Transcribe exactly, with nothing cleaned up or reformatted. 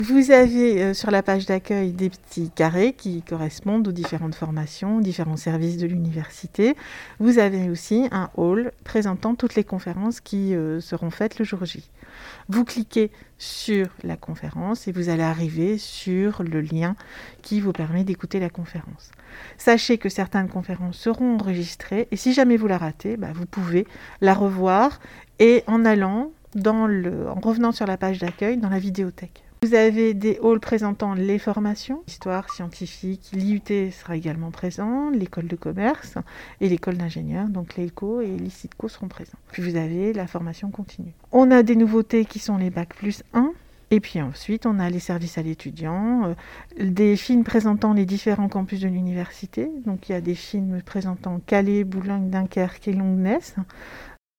Vous avez euh, sur la page d'accueil des petits carrés qui correspondent aux différentes formations, aux différents services de l'université. Vous avez aussi un hall présentant toutes les conférences qui euh, seront faites le jour J. Vous cliquez sur la conférence et vous allez arriver sur le lien qui vous permet d'écouter la conférence. Sachez que certaines conférences seront enregistrées et si jamais vous la ratez, bah, vous pouvez la revoir et en allant dans le, en revenant sur la page d'accueil dans la vidéothèque. Vous avez des halls présentant les formations, histoire, scientifique, l'I U T sera également présent, l'école de commerce et l'école d'ingénieurs, donc l'E L C O et l'I C I T C O seront présents. Puis vous avez la formation continue. On a des nouveautés qui sont les bac plus un, et puis ensuite on a les services à l'étudiant, euh, des films présentant les différents campus de l'université, donc il y a des films présentant Calais, Boulogne, Dunkerque et Longnes,